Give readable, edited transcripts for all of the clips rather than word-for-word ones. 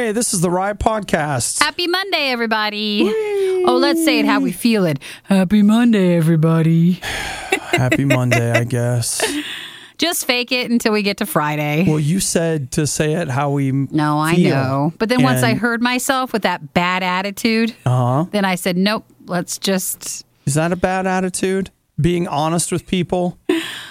Hey, this is the Riot Podcast. Happy Monday, everybody. Whee! Oh, let's say it how we feel it. Happy Monday, everybody. Happy Monday, I guess. Just fake it until we get to Friday. Well, you said to say it how we No, I feel. know. But then once I heard myself with that bad attitude, then I said, nope, let's just... Is that a bad attitude? Being honest with people?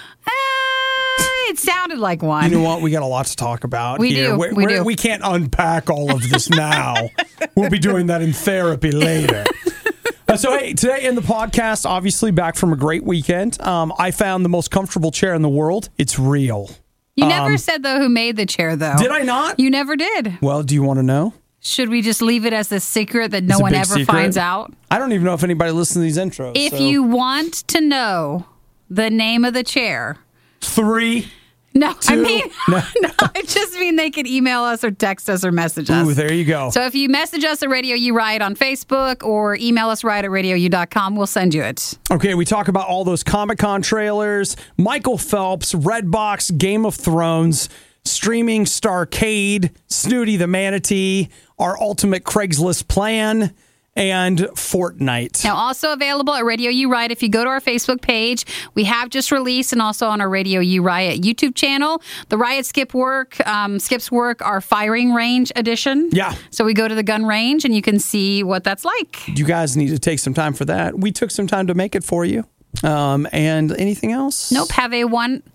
It sounded like one. You know what? We got a lot to talk about we here. Do. We can't unpack all of this now. We'll be doing that in therapy later. So, hey, today in the podcast, obviously back from a great weekend. I found the most comfortable chair in the world. It's real. You never said, though, who made the chair, though. Did I not? You never did. Well, do you want to know? Should we just leave it as a secret that no one ever finds out? I don't even know if anybody listens to these intros. If you want to know the name of the chair... 3... No, Two. I mean, no, I just mean they could email us or text us or message us. Ooh, there you go. So if you message us at Radio U Riot on Facebook or email us right at radiou.com, we'll send you it. Okay, we talk about all those Comic-Con trailers, Michael Phelps, Redbox, Game of Thrones, streaming Starcade, Snooty the Manatee, our ultimate Craigslist plan, and Fortnite. Now, also available at Radio U Riot. If you go to our Facebook page, we have just released, and also on our Radio U Riot YouTube channel, the Riot Skips Work, our firing range edition. Yeah. So we go to the gun range, and you can see what that's like. You guys need to take some time for that. We took some time to make it for you. And anything else? Nope. Have a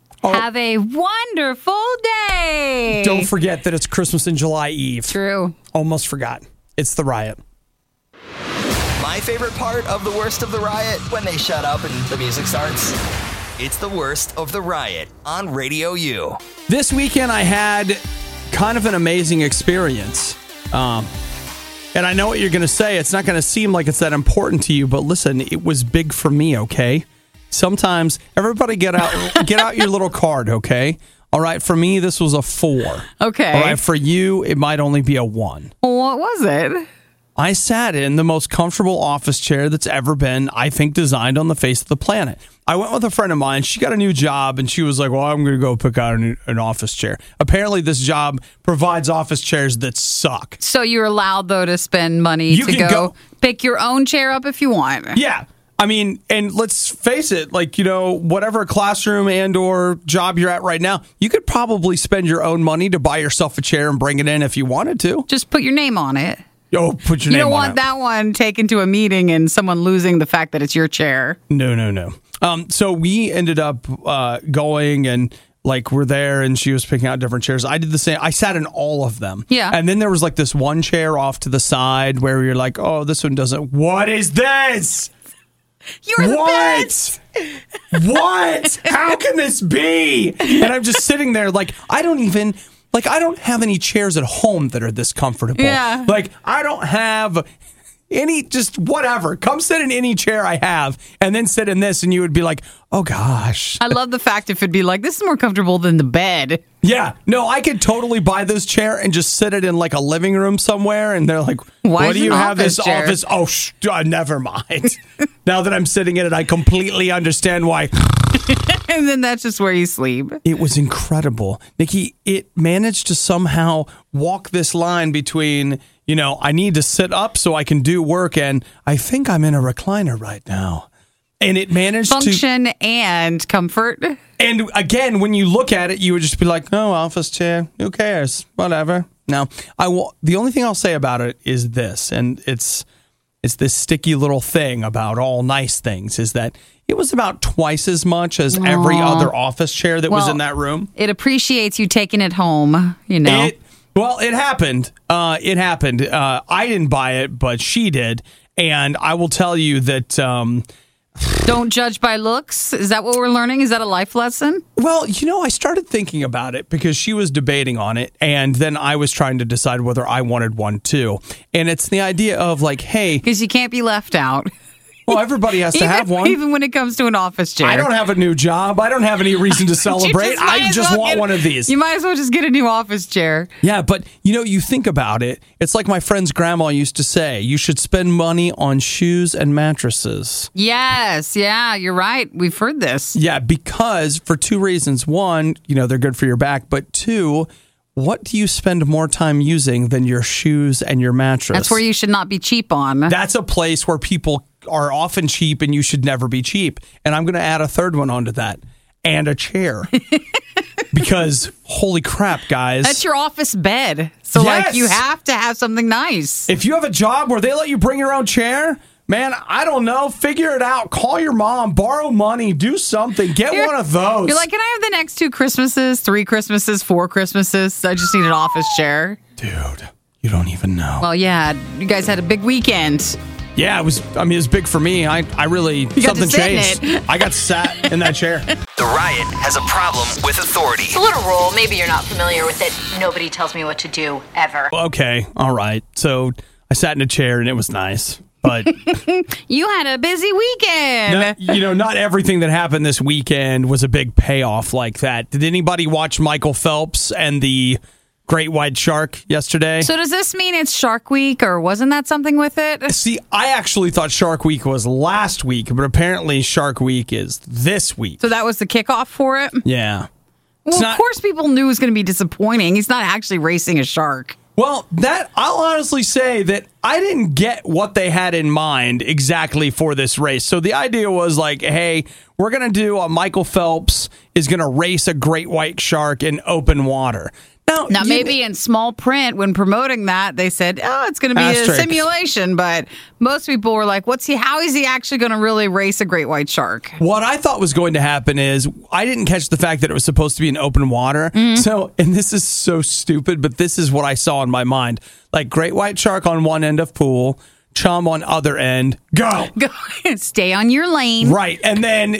wonderful day. Don't forget that it's Christmas and July Eve. True. Almost forgot. It's the Riot. My favorite part of the worst of the Riot, when they shut up and the music starts. It's the worst of the Riot on Radio U. This weekend I had kind of an amazing experience. And I know what you're going to say. It's not going to seem like it's that important to you, but listen, it was big for me, okay? Sometimes, everybody get out your little card, okay? All right, for me, this was a 4. Okay. All right, for you, it might only be a 1. What was it? I sat in the most comfortable office chair that's ever been, I think, designed on the face of the planet. I went with a friend of mine. She got a new job, and she was like, well, I'm going to go pick out an office chair. Apparently, this job provides office chairs that suck. So you're allowed, though, to spend money to go pick your own chair up if you want. Yeah. I mean, and let's face it, like, you know, whatever classroom and or job you're at right now, you could probably spend your own money to buy yourself a chair and bring it in if you wanted to. Just put your name on it. Oh, put your name on it. You don't want that one taken to a meeting and someone losing the fact that it's your chair. No. So we ended up going and like we're there and she was picking out different chairs. I did the same. I sat in all of them. Yeah. And then there was like this one chair off to the side where you're like, oh, this one doesn't. What is this? You're the best. What? How can this be? And I'm just sitting there like, I don't have any chairs at home that are this comfortable. Yeah. Like, I don't have any, just whatever. Come sit in any chair I have and then sit in this and you would be like, oh gosh. I love the fact if it'd be like, this is more comfortable than the bed. Yeah. No, I could totally buy this chair and just sit it in like a living room somewhere. And they're like, why do you have this office? Oh, never mind. Now that I'm sitting in it, I completely understand why. And then that's just where you sleep. It was incredible. Nikki, it managed to somehow walk this line between, you know, I need to sit up so I can do work, and I think I'm in a recliner right now. And it managed function and comfort. And again, when you look at it, you would just be like, oh, office chair, who cares? Whatever. Now, the only thing I'll say about it is this, and it's this sticky little thing about all nice things, is that it was about twice as much as every other office chair that was in that room. It appreciates you taking it home, you know. It happened. It happened. I didn't buy it, but she did. And I will tell you that... don't judge by looks? Is that what we're learning? Is that a life lesson? Well, you know, I started thinking about it because she was debating on it, and then I was trying to decide whether I wanted one too. And it's the idea of like, hey... Because you can't be left out. Well, everybody has to have one. Even when it comes to an office chair. I don't have a new job. I don't have any reason to celebrate. I just want one of these. You might as well just get a new office chair. Yeah, but, you know, you think about it. It's like my friend's grandma used to say, you should spend money on shoes and mattresses. Yes, yeah, you're right. We've heard this. Yeah, because for two reasons. One, you know, they're good for your back. But two, what do you spend more time using than your shoes and your mattress? That's where you should not be cheap on. That's a place where people are often cheap and you should never be cheap. And I'm going to add a third one onto that. And a chair. Because, holy crap, guys. That's your office bed. So, Yes! you have to have something nice. If you have a job where they let you bring your own chair, man, I don't know. Figure it out. Call your mom. Borrow money. Do something. Get one of those. You're like, can I have the next 2 Christmases, 3 Christmases, 4 Christmases? I just need an office chair. Dude, you don't even know. Well, yeah, you guys had a big weekend. Yeah, it was big for me. I really, something changed. I got sat in that chair. The Riot has a problem with authority. It's a little rule. Maybe you're not familiar with it. Nobody tells me what to do, ever. Okay, all right. So I sat in a chair and it was nice. But You had a busy weekend. not everything that happened this weekend was a big payoff like that. Did anybody watch Michael Phelps and the great white shark yesterday? So does this mean it's Shark Week, or wasn't that something with it? See, I actually thought Shark Week was last week, but apparently Shark Week is this week. So that was the kickoff for it? Yeah. Well, of course people knew it was going to be disappointing. He's not actually racing a shark. Well, I'll honestly say that I didn't get what they had in mind exactly for this race. So the idea was like, hey, we're going to do a Michael Phelps is going to race a great white shark in open water. Now, maybe in small print when promoting that, they said, oh, it's going to be a simulation. But most people were like, how is he actually going to really race a great white shark? What I thought was going to happen is I didn't catch the fact that it was supposed to be in open water. Mm-hmm. So, and this is so stupid, but this is what I saw in my mind. Like great white shark on one end of pool, chum on other end, go. Stay on your lane. Right. And then,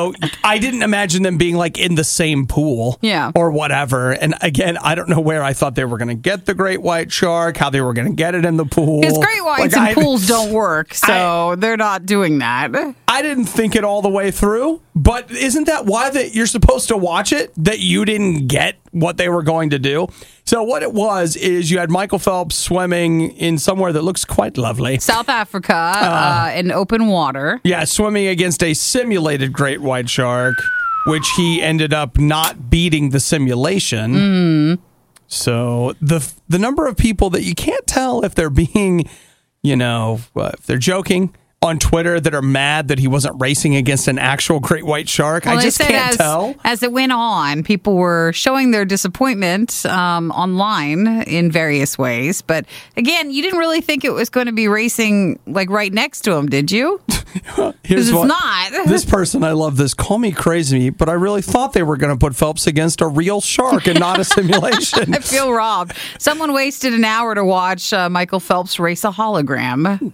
I didn't imagine them being like in the same pool or whatever. And again, I don't know where I thought they were going to get the great white shark, how they were going to get it in the pool. Because great whites and pools don't work, so they're not doing that. I didn't think it all the way through, but isn't that why that you're supposed to watch it, that you didn't get what they were going to do? So what it was is you had Michael Phelps swimming in somewhere that looks quite lovely. South Africa in open water. Yeah, swimming against a simulated great white shark, which he ended up not beating the simulation. Mm. So the number of people that you can't tell if they're being, if they're joking on Twitter that are mad that he wasn't racing against an actual great white shark. Well, I just can't tell. As it went on, people were showing their disappointment online in various ways. But again, you didn't really think it was going to be racing like right next to him, did you? Because it's not. This person, I love this. Call me crazy, but I really thought they were going to put Phelps against a real shark and not a simulation. I feel robbed. Someone wasted an hour to watch Michael Phelps race a hologram.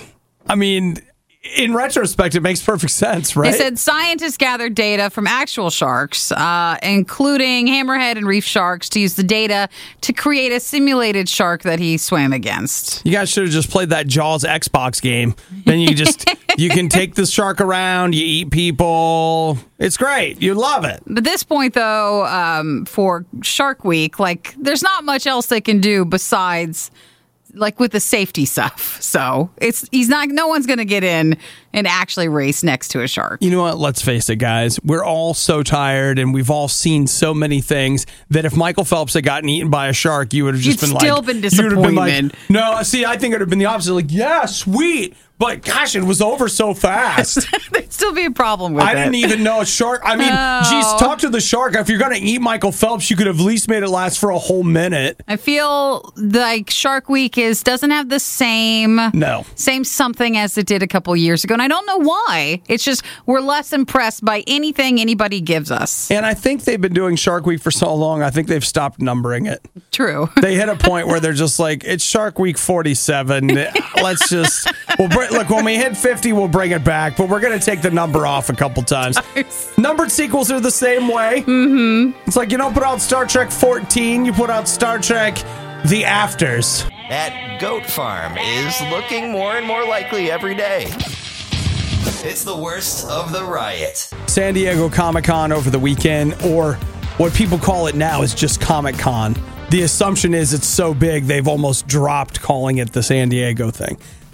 I mean, in retrospect, it makes perfect sense, right? They said scientists gathered data from actual sharks, including hammerhead and reef sharks, to use the data to create a simulated shark that he swam against. You guys should have just played that Jaws Xbox game. Then you can take the shark around, you eat people. It's great. You love it. At this point, though, for Shark Week, there's not much else they can do besides with the safety stuff. So no one's going to get in and actually race next to a shark. You know what? Let's face it, guys. We're all so tired and we've all seen so many things that if Michael Phelps had gotten eaten by a shark, you would have just still been disappointed. No, see, I think it would have been the opposite. Like, yeah, sweet. But gosh, it was over so fast. There'd still be a problem with it. I didn't even know a shark. I mean, geez, talk to the shark. If you're going to eat Michael Phelps, you could have at least made it last for a whole minute. I feel like Shark Week doesn't have the same something as it did a couple years ago. And I don't know why. It's just we're less impressed by anything anybody gives us. And I think they've been doing Shark Week for so long, I think they've stopped numbering it. True. They hit a point where they're just like, it's Shark Week 47. Let's just... Look, when we hit 50, we'll bring it back, but we're going to take the number off a couple times. Numbered sequels are the same way. Mm-hmm. It's like you don't put out Star Trek 14, you put out Star Trek The Afters. That goat farm is looking more and more likely every day. It's the worst of the riot. San Diego Comic-Con over the weekend, or what people call it now is just Comic-Con. The assumption is it's so big, they've almost dropped calling it the San Diego thing.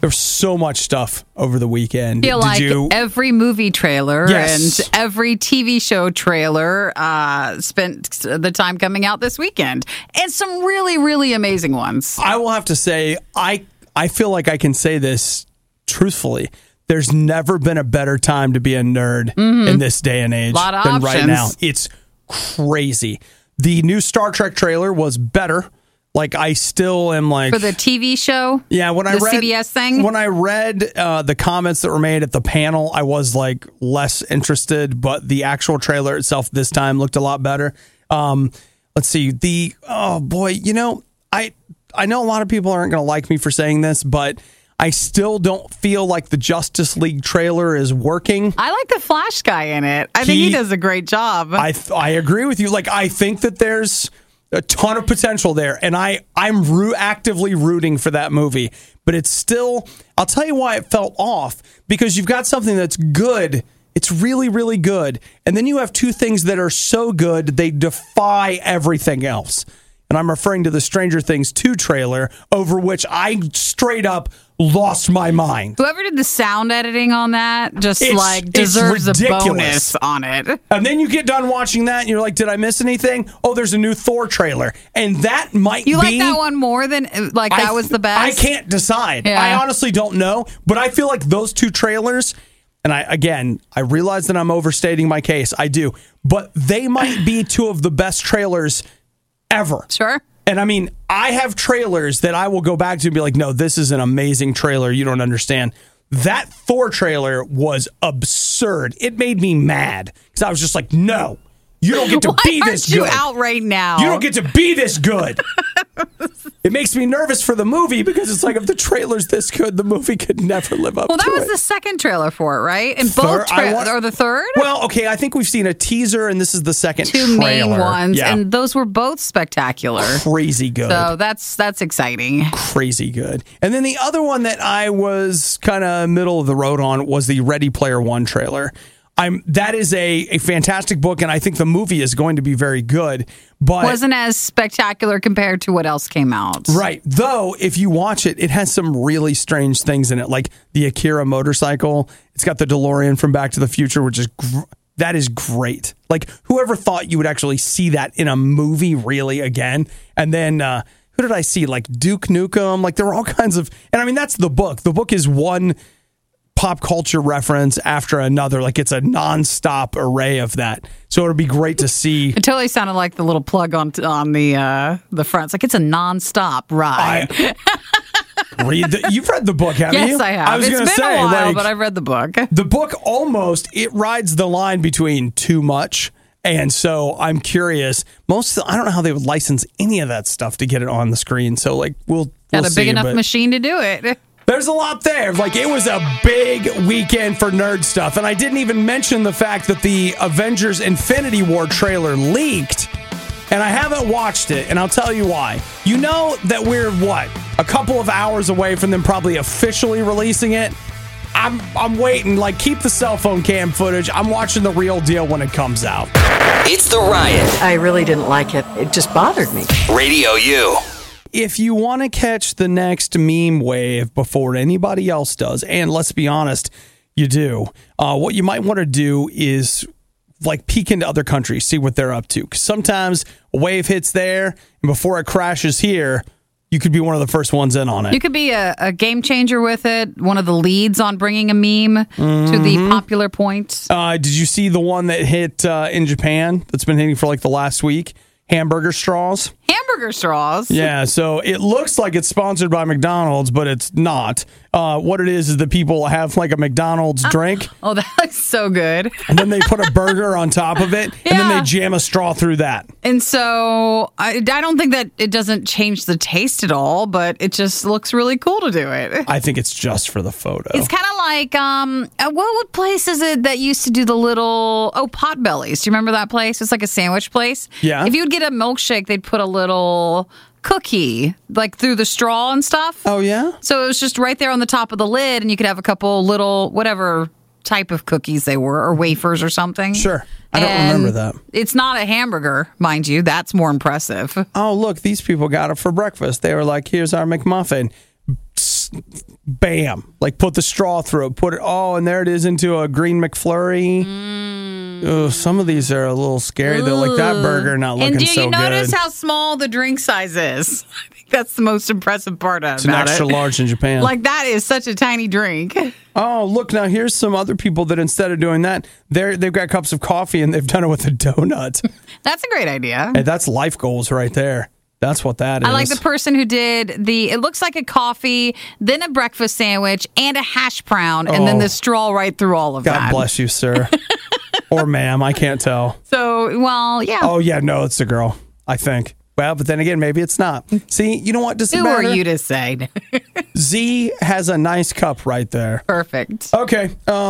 There's so much stuff over the weekend. I feel like every movie trailer Yes. and every TV show trailer spent the time coming out this weekend. And some really, really amazing ones. I will have to say, I feel like I can say this truthfully. There's never been a better time to be a nerd in this day and age Lot of than right options. now. It's crazy. The new Star Trek trailer was better. Like, I still am like... For the TV show? Yeah, when I the read... CBS thing? When I read the comments that were made at the panel, I was, like, less interested, but the actual trailer itself this time looked a lot better. Let's see. Oh, boy, you know, I know a lot of people aren't going to like me for saying this, but I still don't feel like the Justice League trailer is working. I like the Flash guy in it. I think he does a great job. I agree with you. Like, I think that there's a ton of potential there, and I'm actively rooting for that movie. But it's still, I'll tell you why it felt off, because you've got something that's good. It's really, really good. And then you have two things that are so good, they defy everything else. And I'm referring to the Stranger Things 2 trailer, over which I straight up lost my mind. Whoever did the sound editing on that just It's deserves a ridiculous. bonus on it. And then you get done watching that and you're like, did I miss anything? Oh, there's a new Thor trailer. And that might You be... like that one more than that was the best? I can't decide. Yeah. I honestly don't know. But I feel like those two trailers, and I realize that I'm overstating my case. I do. But they might be two of the best trailers ever. Sure. And I mean, I have trailers that I will go back to and be like, no, this is an amazing trailer. You don't understand. That Thor trailer was absurd. It made me mad because I was just like, no, you don't get to be this good. Why aren't you out right now? You don't get to be this good. It makes me nervous for the movie because it's like, if the trailer's this good, the movie could never live up to it. Well, that was the second trailer for it, right? And both or the third? Well, okay, I think we've seen a teaser, and this is the second Two trailer. main ones, Yeah. and those were both spectacular. Crazy good. So that's exciting. Crazy good. And then the other one that I was kind of middle of the road on was the Ready Player One trailer. That is a fantastic book, and I think the movie is going to be very good. But wasn't as spectacular compared to what else came out. Right. Though, if you watch it, it has some really strange things in it, like the Akira motorcycle. It's got the DeLorean from Back to the Future, which is that is great. Like, whoever thought you would actually see that in a movie really again? And then who did I see? Like Duke Nukem. Like, there were all kinds of, and I mean, that's the book. The book is one pop culture reference after another. Like, it's a nonstop array of that. So it'll be great to see. It totally sounded like the little plug on the front. It's like it's a nonstop ride. You've read the book, haven't you? Yes, I have. was It's gonna been say, a while, like, but I've read the book. The book it rides the line between too much. And so I'm curious. I don't know how they would license any of that stuff to get it on the screen. So, like, we'll Got a see, big enough but machine to do it. There's a lot there. Like, it was a big weekend for nerd stuff. And I didn't even mention the fact that the Avengers Infinity War trailer leaked. And I haven't watched it, and I'll tell you why. You know that we're, a couple of hours away from them probably officially releasing it? I'm waiting. Like, keep the cell phone cam footage. I'm watching the real deal when it comes out. It's The Riot. I really didn't like it. It just bothered me. Radio U. If you want to catch the next meme wave before anybody else does, and let's be honest, you do, what you might want to do is like peek into other countries, see what they're up to. 'Cause sometimes a wave hits there, and before it crashes here, you could be one of the first ones in on it. You could be a game changer with it, one of the leads on bringing a meme to the popular point. Did you see the one that hit in Japan that's been hitting for like the last week? Hamburger straws. Hamburger straws. Yeah, so it looks like it's sponsored by McDonald's, but it's not. What it is that people have like a McDonald's drink, Oh, that looks so good. and then they put a burger on top of it, and then Yeah. they jam a straw through that. And so I don't think that it doesn't change the taste at all, but it just looks really cool to do it. I think it's just for the photo. It's kind of like, what place is it that used to do the little, Potbellies. Do you remember that place? It's like a sandwich place. Yeah. If you would get a milkshake, they'd put a little cookie like through the straw and stuff. Oh, yeah? So it was just right there on the top of the lid, and you could have a couple little, whatever type of cookies they were, or wafers or something. Sure. I don't And remember that. It's not a hamburger, mind you. That's more impressive. Oh, look, these people got it for breakfast. They were like, here's our McMuffin. just bam, like put the straw through it, put it, and there it is into a green McFlurry. Oh, some of these are a little scary though, like that burger not looking so good. And do you notice how small the drink size is? I think that's the most impressive part of it. It's an extra large in Japan. Like that is such a tiny drink. Oh, look, now here's some other people that instead of doing that, they've got cups of coffee and they've done it with a donut. That's a great idea. Hey, that's life goals right there. That's what that is. I like the person who did it looks like a coffee, then a breakfast sandwich, and a hash brown, and then the straw right through all of that. God bless you, sir. Or ma'am, I can't tell. So, well, yeah. Oh, yeah, no, it's a girl, I think. Well, but then again, maybe it's not. See, you know what? Who are you to say? Z has a nice cup right there. Perfect. Okay.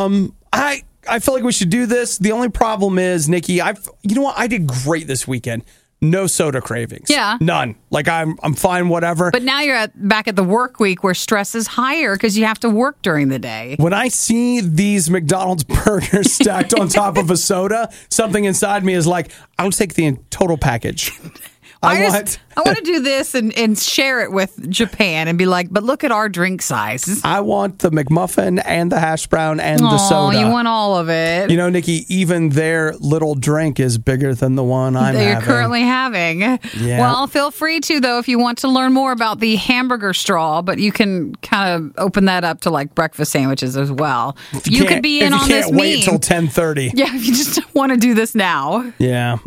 I feel like we should do this. The only problem is, Nikki, you know what? I did great this weekend. No soda cravings. Yeah. None. Like I'm fine, whatever. But now you're back at the work week where stress is higher because you have to work during the day. When I see these McDonald's burgers stacked on top of a soda, something inside me is like, I'll take the total package. I want to do this and share it with Japan and be like, but look at our drink size. I want the McMuffin and the hash brown and the soda. You want all of it. You know, Nikki, even their little drink is bigger than the one You're currently having. Yeah. Well, feel free to, though, if you want to learn more about the hamburger straw, but you can kind of open that up to like breakfast sandwiches as well. You could be in on this meme. If you can't wait till 10:30. Yeah, if you just want to do this now. Yeah.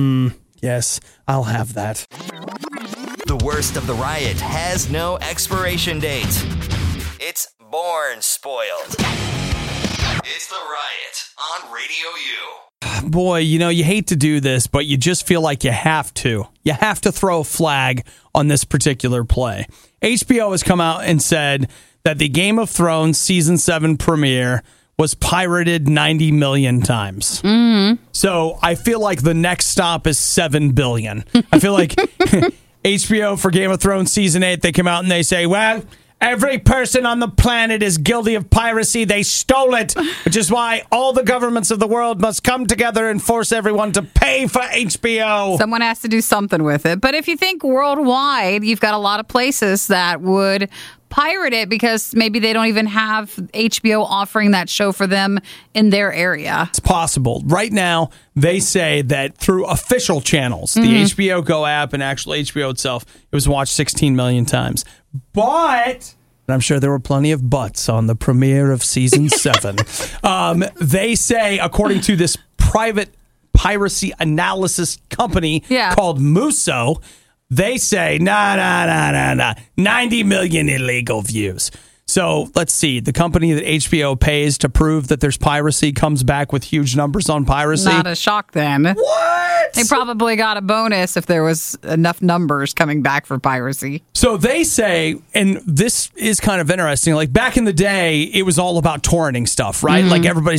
Yes, I'll have that. The worst of the riot has no expiration date. It's born spoiled. It's the riot on Radio U. Boy, you know, you hate to do this, but you just feel like you have to. You have to throw a flag on this particular play. HBO has come out and said that the Game of Thrones Season 7 premiere was pirated 90 million times. Mm-hmm. So I feel like the next stop is 7 billion. I feel like HBO for Game of Thrones Season 8, they come out and they say, well, every person on the planet is guilty of piracy. They stole it, which is why all the governments of the world must come together and force everyone to pay for HBO. Someone has to do something with it. But if you think worldwide, you've got a lot of places that would pirate it because maybe they don't even have HBO offering that show for them in their area. It's possible. Right now, they say that through official channels, the HBO Go app and actual HBO itself, it was watched 16 million times. But, and I'm sure there were plenty of buts on the premiere of Season 7. They say, according to this private piracy analysis company called Musso, they say, nah, 90 million illegal views. So let's see. The company that HBO pays to prove that there's piracy comes back with huge numbers on piracy. Not a shock then. What? They probably got a bonus if there was enough numbers coming back for piracy. So they say, and this is kind of interesting, like back in the day, it was all about torrenting stuff, right? Mm-hmm. Like everybody's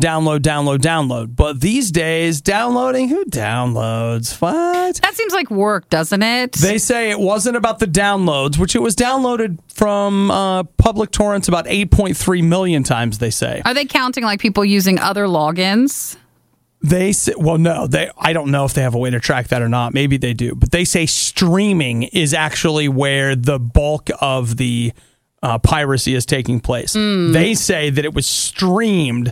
download. But these days, downloading, who downloads? What? That seems like work, doesn't it? They say it wasn't about the downloads, which it was downloaded from public torrents about 8.3 million times, they say. Are they counting like people using other logins? They say, well, no, I don't know if they have a way to track that or not. Maybe they do. But they say streaming is actually where the bulk of the piracy is taking place. They say that it was streamed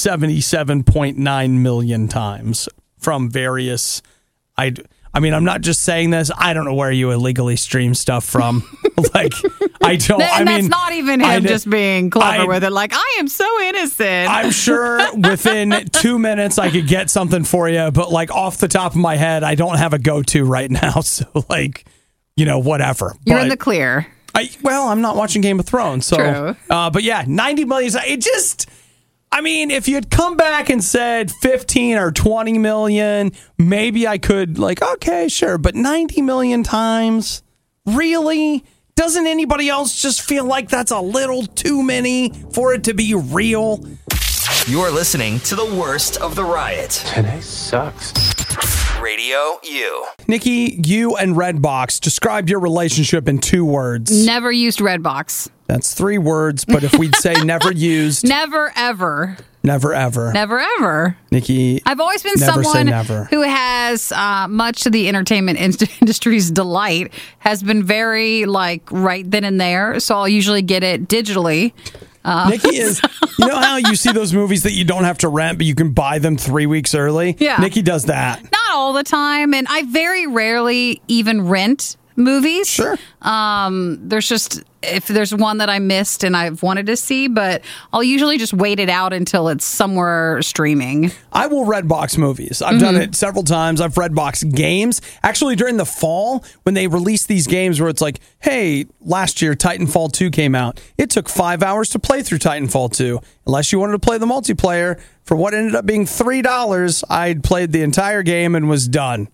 77.9 million times from various... I mean, I'm not just saying this. I don't know where you illegally stream stuff from. Like, I don't. That's not even him just being clever with it. Like, I am so innocent. I'm sure within 2 minutes I could get something for you, but like off the top of my head, I don't have a go-to right now. So, like, you know, whatever. You're in the clear. I'm not watching Game of Thrones. So, true. But yeah, 90 million. It just. I mean, if you had come back and said 15 or 20 million, maybe I could, like, okay, sure. But 90 million times? Really? Doesn't anybody else just feel like that's a little too many for it to be real? You're listening to the worst of the riot. Today sucks. Radio U. Nikki, you and Redbox, describe your relationship in 2 words. Never used Redbox. That's 3 words, but if we'd say never used. Never, ever. Never, ever. Never, ever. Nikki, I've always been never say someone never. who has, much to the entertainment industry's delight, has been very, right then and there. So I'll usually get it digitally. Nikki is, you know how you see those movies that you don't have to rent, but you can buy them 3 weeks early? Yeah. Nikki does that. Not all the time. And I very rarely even rent movies. Sure. There's just, if there's one that I missed and I've wanted to see, but I'll usually just wait it out until it's somewhere streaming. I will Redbox movies. I've done it several times. I've Redbox games. Actually, during the fall, when they released these games where it's like, hey, last year Titanfall 2 came out. It took 5 hours to play through Titanfall 2. Unless you wanted to play the multiplayer, for what ended up being $3, I'd played the entire game and was done.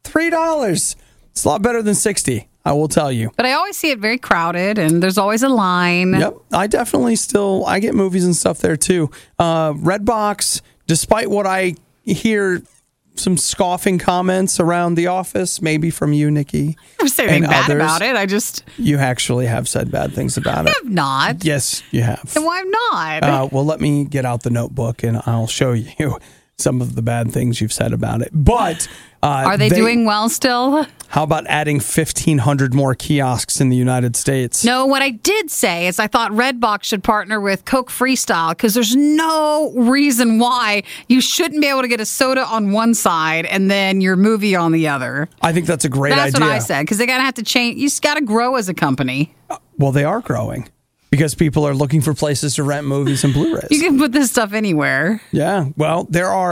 $3. It's a lot better than 60, I will tell you. But I always see it very crowded, and there's always a line. Yep. I definitely I get movies and stuff there too. Redbox, despite what I hear some scoffing comments around the office, maybe from you, Nikki. I'm saying bad about it. You actually have said bad things about it. I have not. Yes, you have. Then why not? Well, let me get out the notebook and I'll show you some of the bad things you've said about it. But are they doing well still? How about adding 1,500 more kiosks in the United States? No, what I did say is I thought Redbox should partner with Coke Freestyle because there's no reason why you shouldn't be able to get a soda on one side and then your movie on the other. I think that's a great idea. That's what I said, because they're going to have to change. You just got to grow as a company. Well, they are growing because people are looking for places to rent movies and Blu-rays. You can put this stuff anywhere. Yeah. Well,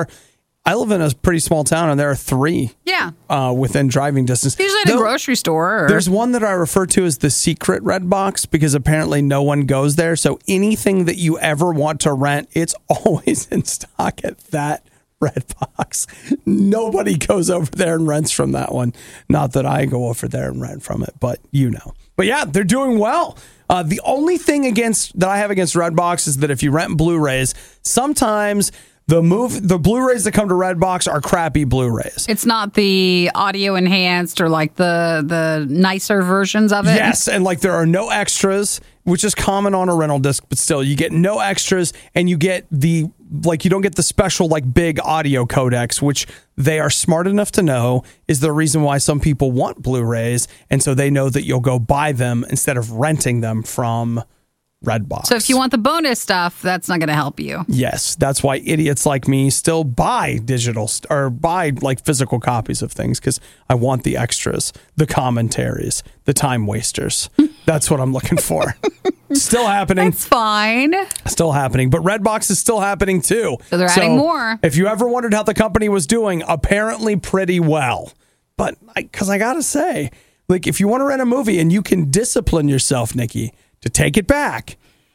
I live in a pretty small town, and there are 3 within driving distance. Usually at a grocery store. There's one that I refer to as the secret Redbox because apparently no one goes there. So anything that you ever want to rent, it's always in stock at that Redbox. Nobody goes over there and rents from that one. Not that I go over there and rent from it, but you know. But yeah, they're doing well. The only thing that I have against Redbox is that if you rent Blu-rays, sometimes the Blu-rays that come to Redbox are crappy Blu-rays. It's not the audio enhanced or the nicer versions of it. Yes, and there are no extras, which is common on a rental disc, but still you get no extras, and you get you don't get the special big audio codecs, which they are smart enough to know is the reason why some people want Blu-rays, and so they know that you'll go buy them instead of renting them from Redbox. So if you want the bonus stuff, that's not going to help you. Yes, that's why idiots like me still buy digital or buy physical copies of things, because I want the extras, the commentaries, the time wasters. That's what I'm looking for. Still happening. It's fine. Still happening. But Redbox is still happening too. So they're adding more. If you ever wondered how the company was doing, apparently pretty well. But because I got to say, if you want to rent a movie and you can discipline yourself, Nikki, to take it back,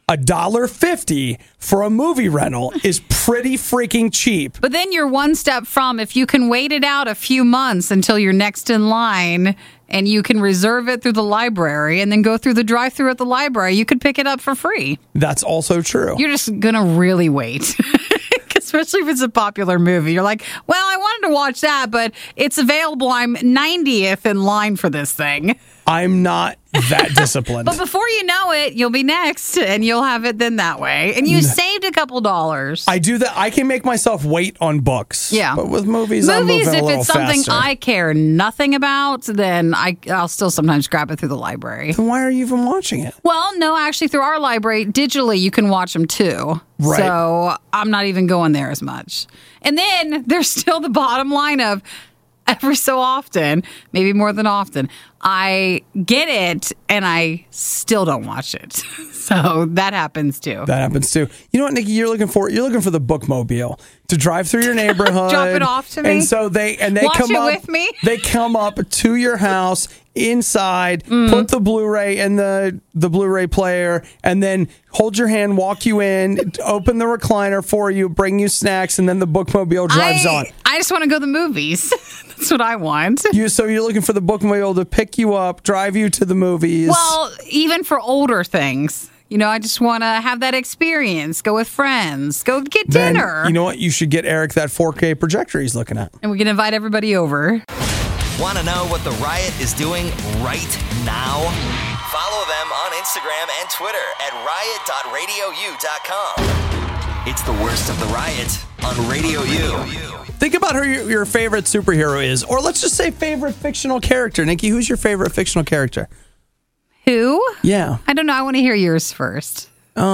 $1.50 for a movie rental is pretty freaking cheap. But then you're one step from, if you can wait it out a few months until you're next in line and you can reserve it through the library and then go through the drive-thru at the library, you could pick it up for free. That's also true. You're just going to really wait. Especially if it's a popular movie. You're like, well, I wanted to watch that, but it's available. I'm 90th in line for this thing. I'm not that disciplined. But before you know it, you'll be next, and you'll have it then that way. And you saved a couple dollars. I do that. I can make myself wait on books. Yeah. But with movies, I'm moving a little if it's something faster. I care nothing about, then I'll still sometimes grab it through the library. Then why are you even watching it? Well, no, actually, through our library, digitally, you can watch them too. Right. So I'm not even going there as much. And then there's still the bottom line of every so often, maybe more than often, I get it and I still don't watch it. So that happens too. That happens too. You know what, Nikki, you're looking for? You're looking for the bookmobile to drive through your neighborhood. Drop it off to me. And so they Watch come it up with me. They come up to your house inside, put the Blu-ray in the Blu-ray player, and then hold your hand, walk you in, open the recliner for you, bring you snacks, and then the bookmobile drives on. I just want to go to the movies. That's what I want. So you're looking for the bookmobile to pick you up, drive you to the movies. Well, even for older things. I just want to have that experience. Go with friends. Go get dinner. You know what? You should get Eric that 4K projector he's looking at. And we can invite everybody over. Want to know what the Riot is doing right now? Follow them on Instagram and Twitter at riot.radiou.com. It's the worst of the riot on Radio U. Think about who your favorite superhero is, or let's just say favorite fictional character. Nikki, who's your favorite fictional character? Who? Yeah. I don't know. I want to hear yours first.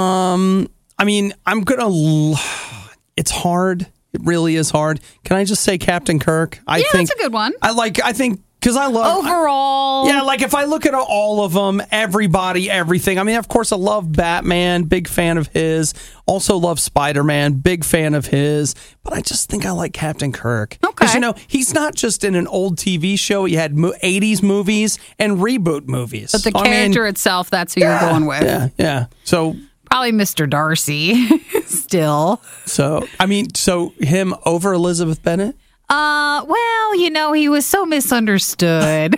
I mean, it's hard. It really is hard. Can I just say Captain Kirk? I think that's a good one. Because I love... Overall. Yeah, like if I look at all of them, everybody, everything. I mean, of course, I love Batman, big fan of his. Also love Spider-Man, big fan of his. But I just think I like Captain Kirk. Okay. Because, he's not just in an old TV show. He had 80s movies and reboot movies. But the character itself, that's who you're going with. Yeah. So... Probably Mr. Darcy still. So him over Elizabeth Bennet? Well, he was so misunderstood.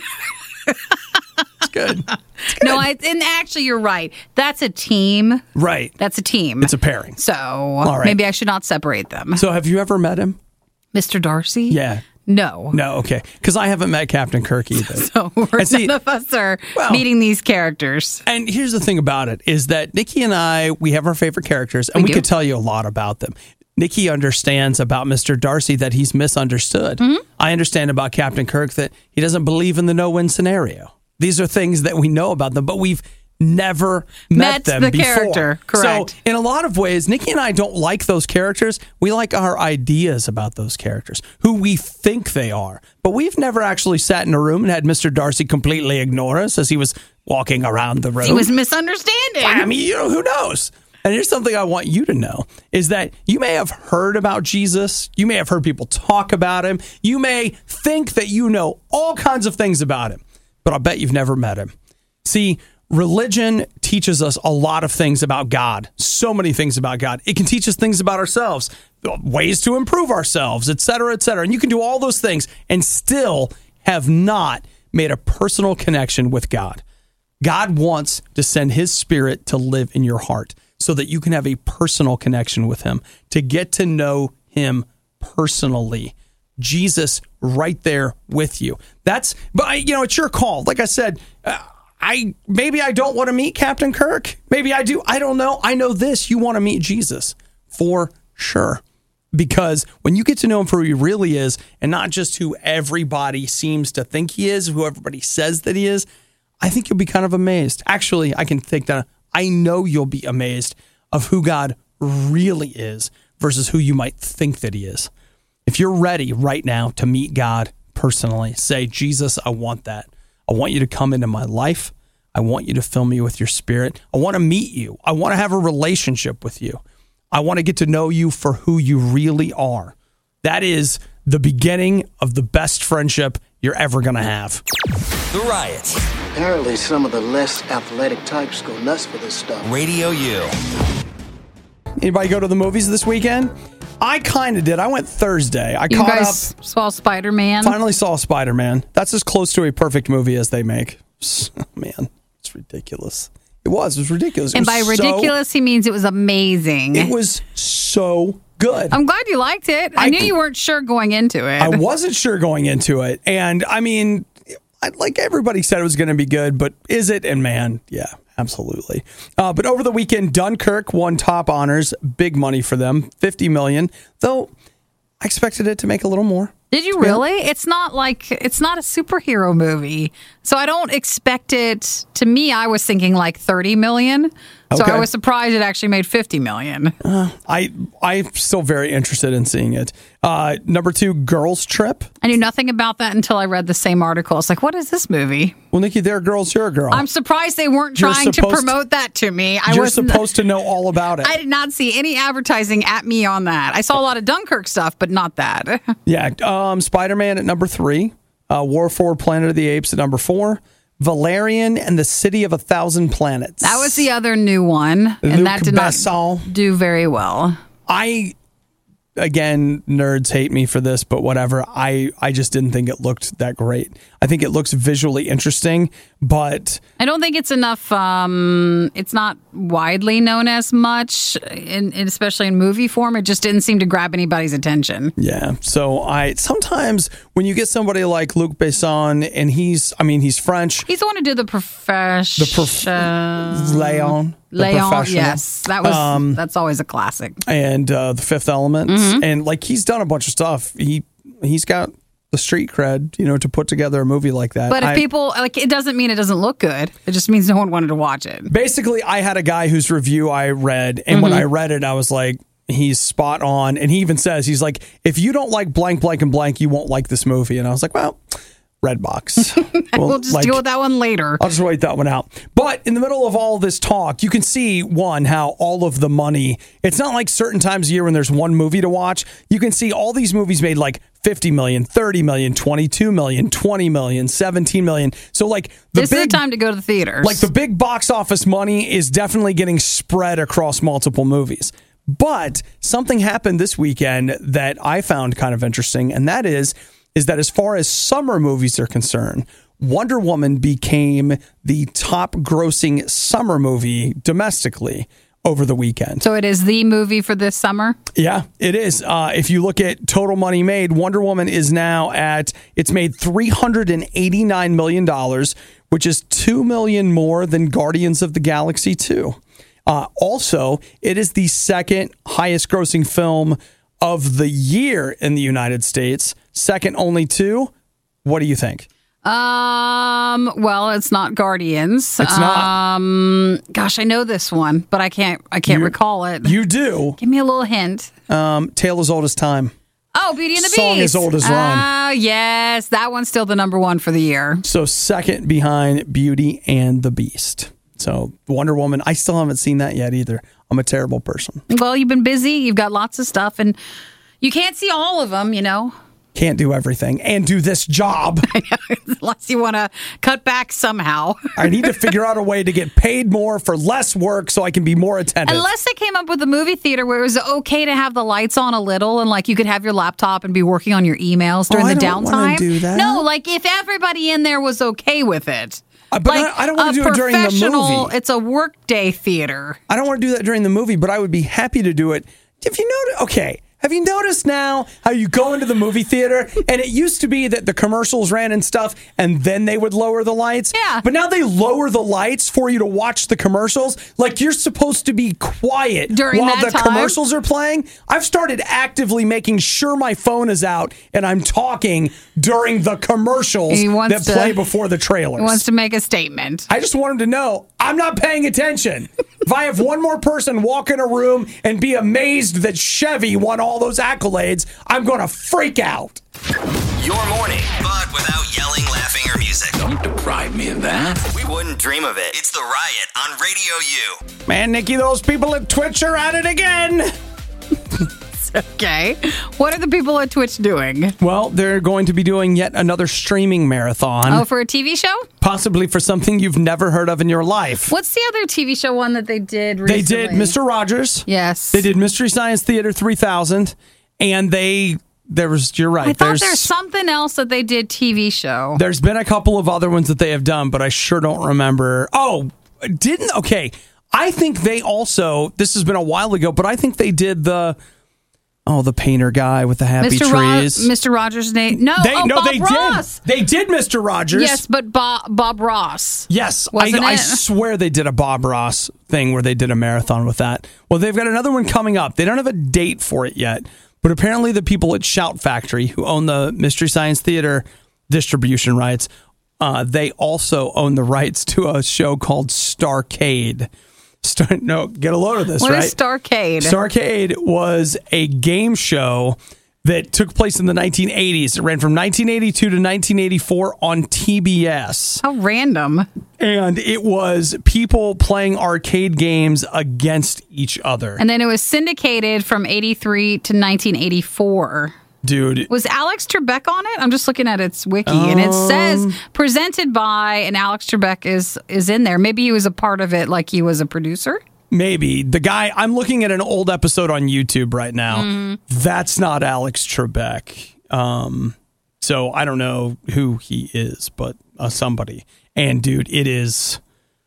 It's good. No, and actually you're right. That's a team. Right. That's a team. It's a pairing. So maybe I should not separate them. So have you ever met him? Mr. Darcy? Yeah. No. No, okay. Because I haven't met Captain Kirk either. So none of us are meeting these characters. And here's the thing about it, is that Nikki and I, we have our favorite characters, and we could tell you a lot about them. Nikki understands about Mr. Darcy that he's misunderstood. Mm-hmm. I understand about Captain Kirk that he doesn't believe in the no-win scenario. These are things that we know about them, but we've never met them the before. Character, correct. So in a lot of ways, Nikki and I don't like those characters. We like our ideas about those characters, who we think they are. But we've never actually sat in a room and had Mr. Darcy completely ignore us as he was walking around the room. He was misunderstanding. I mean, who knows? And here's something I want you to know, is that you may have heard about Jesus. You may have heard people talk about him. You may think that you know all kinds of things about him, but I'll bet you've never met him. See, religion teaches us a lot of things about God, so many things about God. It can teach us things about ourselves, ways to improve ourselves, et cetera, et cetera. And you can do all those things and still have not made a personal connection with God. God wants to send his spirit to live in your heart so that you can have a personal connection with him, to get to know him personally. Jesus right there with you. But it's your call. Like I said, maybe I don't want to meet Captain Kirk. Maybe I do. I don't know. I know this. You want to meet Jesus for sure. Because when you get to know him for who he really is, and not just who everybody seems to think he is, who everybody says that he is, I think you'll be kind of amazed. Actually, I can take that. I know you'll be amazed of who God really is versus who you might think that he is. If you're ready right now to meet God personally, say, Jesus, I want that. I want you to come into my life. I want you to fill me with your spirit. I want to meet you. I want to have a relationship with you. I want to get to know you for who you really are. That is the beginning of the best friendship you're ever going to have. The Riot. Apparently some of the less athletic types go nuts for this stuff. Radio U. Anybody go to the movies this weekend? I kind of did. I went Thursday. You guys saw Spider-Man? Finally saw Spider-Man. That's as close to a perfect movie as they make. Man, it's ridiculous. It was ridiculous. And by ridiculous, he means it was amazing. It was so good. I'm glad you liked it. I knew you weren't sure going into it. I wasn't sure going into it. And I mean, like everybody said it was going to be good, but is it? And man, yeah, absolutely. But over the weekend, Dunkirk won top honors, big money for them, $50 million, though I expected it to make a little more. Did you really? Yeah. It's not a superhero movie. So I don't expect it. To me, I was thinking like 30 million. So I was surprised it actually made 50 million. I'm still very interested in seeing it. Number 2, Girls Trip. I knew nothing about that until I read the same article. It's like, what is this movie? Well, Nikki, they're girls, you're a girl. I'm surprised they weren't trying to promote that to me. You're supposed to know all about it. I did not see any advertising at me on that. I saw a lot of Dunkirk stuff, but not that. Yeah. Spider-Man at number 3. War for Planet of the Apes at number 4. Valerian and the City of 1,000 Planets. That was the other new one, and that did not do very well. Again, nerds hate me for this, but whatever. I just didn't think it looked that great. I think it looks visually interesting, but I don't think it's enough. It's not widely known as much, especially in movie form. It just didn't seem to grab anybody's attention. yeah. So sometimes when you get somebody like Luc Besson, and he's French. He's the one who did The Profession. Léon. Léon, yes. That's always a classic. And The Fifth Element. And like he's done a bunch of stuff. He's got the street cred, to put together a movie like that. But if people, it doesn't mean it doesn't look good. It just means no one wanted to watch it. Basically, I had a guy whose review I read, and when I read it, I was like, he's spot on. And he even says, he's like, if you don't like blank, blank, and blank, you won't like this movie. And I was like, well, Redbox. We'll just deal with that one later. I'll just wait that one out. But in the middle of all this talk, you can see, one, how all of the money, it's not like certain times a year when there's one movie to watch. You can see all these movies made like 50 million, 30 million, 22 million, 20 million, 17 million. So like this is the time to go to the theaters. Like the big box office money is definitely getting spread across multiple movies. But something happened this weekend that I found kind of interesting, and that is that as far as summer movies are concerned, Wonder Woman became the top grossing summer movie domestically over the weekend. So it is the movie for this summer? Yeah, it is. If you look at total money made, Wonder Woman is now it's made $389 million, which is $2 million more than Guardians of the Galaxy 2. Also, it is the second highest grossing film of the year in the United States, second only to, what do you think? Well, it's not Guardians. It's not. Gosh, I know this one, but I can't recall it. You do. Give me a little hint. Tale as Old as Time. Oh, Beauty and the Beast. Song as Old as Rhyme. Oh, yes. That one's still the number one for the year. So second behind Beauty and the Beast. So Wonder Woman, I still haven't seen that yet either. I'm a terrible person. Well, you've been busy. You've got lots of stuff, and you can't see all of them, Can't do everything and do this job. Unless you want to cut back somehow. I need to figure out a way to get paid more for less work so I can be more attentive. Unless they came up with a movie theater where it was okay to have the lights on a little and like you could have your laptop and be working on your emails during the I don't downtime. wanna do that. No, like if everybody in there was okay with it. But I don't want to do it during the movie. It's a workday theater. I don't want to do that during the movie, but I would be happy to do it. If you notice, okay. Have you noticed now how you go into the movie theater and it used to be that the commercials ran and stuff and then they would lower the lights? Yeah. But now they lower the lights for you to watch the commercials. Like you're supposed to be quiet during while that the time? commercials are playing. I've started actively making sure my phone is out and I'm talking during the commercials that play before the trailers. He wants to make a statement. I just want him to know I'm not paying attention. If I have one more person walk in a room and be amazed that Chevy won all those accolades, I'm going to freak out. Your morning, but without yelling, laughing, or music. Don't deprive me of that. We wouldn't dream of it. It's The Riot on Radio U. Man, Nikki, those people at Twitch are at it again. Okay. What are the people at Twitch doing? Well, they're going to be doing yet another streaming marathon. Oh, for a TV show? Possibly for something you've never heard of in your life. What's the other TV show one that they did recently? They did Mr. Rogers. Yes. They did Mystery Science Theater 3000. And you're right. I thought there's something else that they did TV show. There's been a couple of other ones that they have done, but I sure don't remember. Oh, okay. I think they also, this has been a while ago, but I think they did the painter guy with the happy trees. Mr. Rogers' name? No, Bob Ross. They did Mr. Rogers. Yes, but Bob Ross. Yes, I swear they did a Bob Ross thing where they did a marathon with that. Well, they've got another one coming up. They don't have a date for it yet, but apparently the people at Shout Factory, who own the Mystery Science Theater distribution rights, they also own the rights to a show called Starcade. Get a load of this, right? What is Starcade? Starcade was a game show that took place in the 1980s. It ran from 1982 to 1984 on TBS. How random. And it was people playing arcade games against each other. And then it was syndicated from 83 to 1984. Dude. Was Alex Trebek on it? I'm just looking at its wiki, and it says presented by, and Alex Trebek is in there. Maybe he was a part of it, like he was a producer? Maybe. The guy, I'm looking at an old episode on YouTube right now. That's not Alex Trebek. So I don't know who he is, but somebody. And dude, it is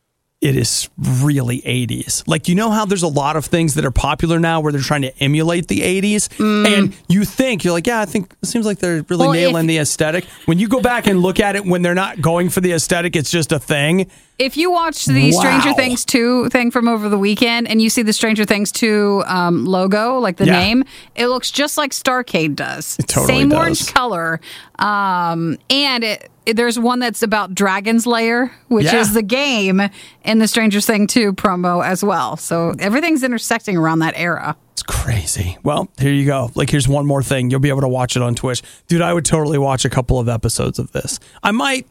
really 80s. Like, you know how there's a lot of things that are popular now where they're trying to emulate the 80s? And you're like, yeah, I think it seems like they're really nailing the aesthetic. When you go back and look at it when they're not going for the aesthetic, it's just a thing. If you watch the Stranger Things 2 thing from over the weekend and you see the Stranger Things 2 logo, like the name, it looks just like Starcade does. It totally Same does. orange color. And there's one that's about Dragon's Lair, which is the game in the Stranger Things 2 promo as well. So everything's intersecting around that era. It's crazy. Well, here you go. Like, here's one more thing. You'll be able to watch it on Twitch. Dude, I would totally watch a couple of episodes of this. I might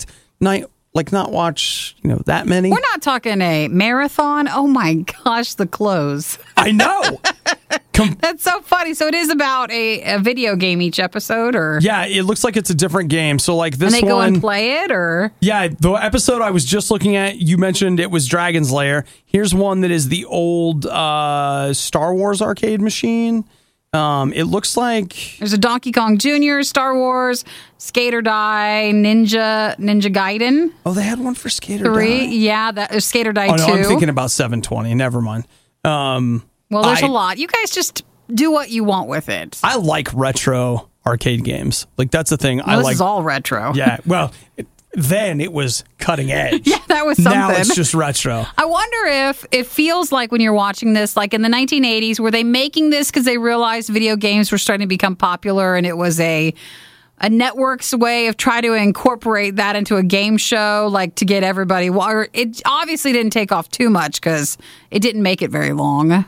not watch, that many. We're not talking a marathon. Oh my gosh, the clothes. I know. That's so funny. So it is about a video game each episode, or yeah, it looks like it's a different game. So like this and they one, go and play it, or yeah, the episode I was just looking at, you mentioned it was Dragon's Lair. Here's one that is the old Star Wars arcade machine. It looks like there's a Donkey Kong Jr., Star Wars, Skater Die, Ninja Gaiden. Oh, they had one for Skater 3. Die. Yeah, that is Skater Die 2. Oh no, I'm thinking about 720. Never mind. Well, there's a lot. You guys just do what you want with it. I like retro arcade games. Like, that's the thing. Well, this is all retro. Yeah. Well, then it was cutting edge. Yeah, that was something. Now it's just retro. I wonder if it feels like when you're watching this, like in the 1980s, were they making this because they realized video games were starting to become popular and it was a network's way of trying to incorporate that into a game show, like to get everybody. It obviously didn't take off too much because it didn't make it very long.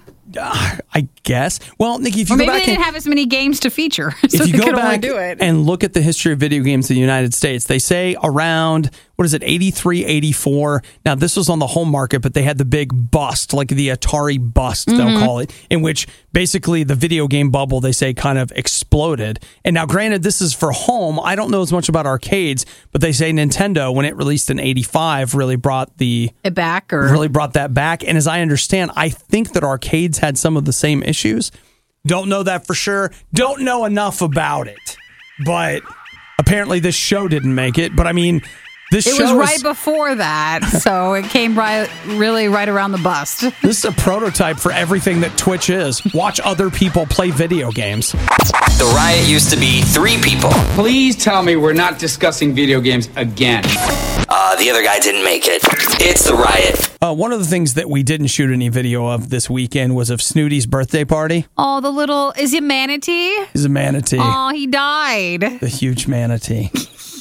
I guess. Well, Nikki, if you or go maybe back they didn't have as many games to feature, so if you they go could only back do it. and look at the history of video games in the United States, they say around, 83, 84. Now, this was on the home market, but they had the big bust, like the Atari bust, they'll call it, in which basically the video game bubble, they say, kind of exploded. And now, granted, this is for home. I don't know as much about arcades, but they say Nintendo, when it released in 85, really brought it back, or really brought that back. And as I understand, I think that arcades had some of the same issues. Don't know that for sure. Don't know enough about it. But apparently this show didn't make it. But I mean, it was right before that, so it came right around the bust. This is a prototype for everything that Twitch is. Watch other people play video games. The Riot used to be 3 people. Please tell me we're not discussing video games again. The other guy didn't make it. It's The Riot. One of the things that we didn't shoot any video of this weekend was of Snooty's birthday party. Oh, is it manatee? He's a manatee. Oh, he died. The huge manatee.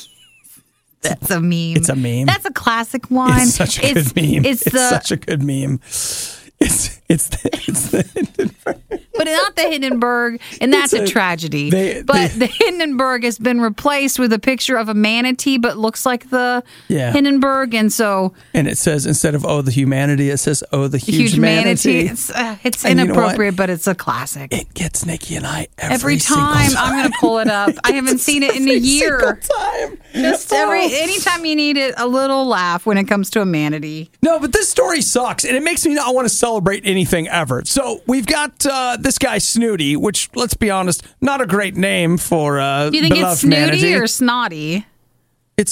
That's a meme. It's a meme. That's a classic one. It's such a good meme. It's such a good meme. It's the but not the Hindenburg, and that's a tragedy. The Hindenburg has been replaced with a picture of a manatee, but looks like the Hindenburg, and it says, instead of "Oh the humanity," it says "Oh the huge manatee." It's inappropriate, but it's a classic. It gets Nikki and I every time. I'm going to pull it up. I haven't seen it in a year. Time. Just anytime you need a little laugh when it comes to a manatee. No, but this story sucks, and it makes me not want to celebrate anything ever. So we've got this guy Snooty, which, let's be honest, not a great name for Do you think it's Snooty manatee. or Snotty? It's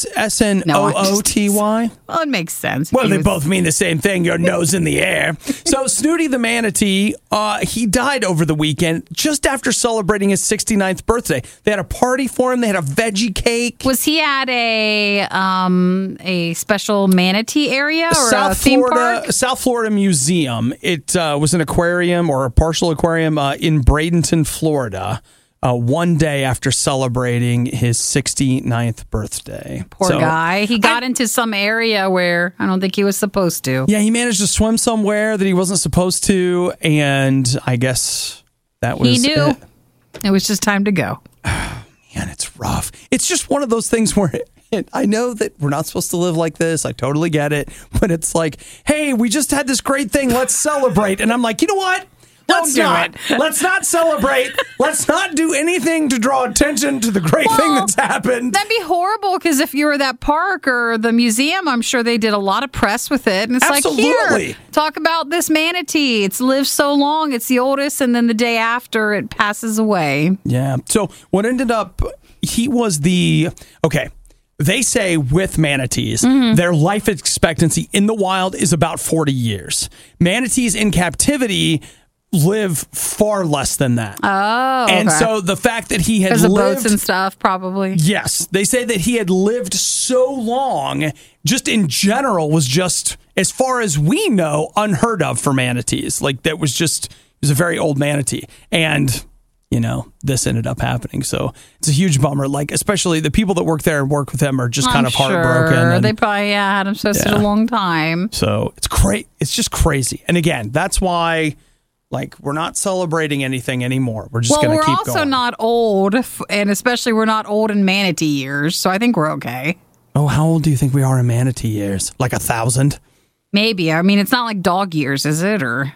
SNOOTY. Well, it makes sense. Well, they both mean the same thing. Your nose in the air. So Snooty the manatee, he died over the weekend just after celebrating his 69th birthday. They had a party for him. They had a veggie cake. Was he at a special manatee area or a theme park? South Florida Museum. It was an aquarium or a partial aquarium in Bradenton, Florida. One day after celebrating his 69th birthday. Poor guy. He got into some area where I don't think he was supposed to. Yeah, he managed to swim somewhere that he wasn't supposed to, and I guess that was He knew. It was just time to go. Man, it's rough. It's just one of those things where I know that we're not supposed to live like this. I totally get it. But it's like, hey, we just had this great thing. Let's celebrate. And I'm like, you know what? Let's not celebrate. Let's not do anything to draw attention to the great thing that's happened. That'd be horrible, because if you were that park or the museum, I'm sure they did a lot of press with it. And it's Absolutely. like, here, talk about this manatee. It's lived so long. It's the oldest. And then the day after, it passes away. Yeah. So what ended up he was okay. They say with manatees, their life expectancy in the wild is about 40 years. Manatees in captivity live far less than that. Oh, and so the fact that he had because of lived boats and stuff, probably. Yes, they say that he had lived so long, just in general, was just, as far as we know, unheard of for manatees. Like that was just, he was a very old manatee, and this ended up happening. So it's a huge bummer. Like, especially the people that work there and work with him are just kind of heartbroken. And they probably had him such a long time. So it's great. It's just crazy. And again, that's why, like, we're not celebrating anything anymore. We're just going to keep going. We're also not old, and especially we're not old in manatee years. So I think we're okay. Oh, how old do you think we are in manatee years? Like 1,000? Maybe. I mean, it's not like dog years, is it? Or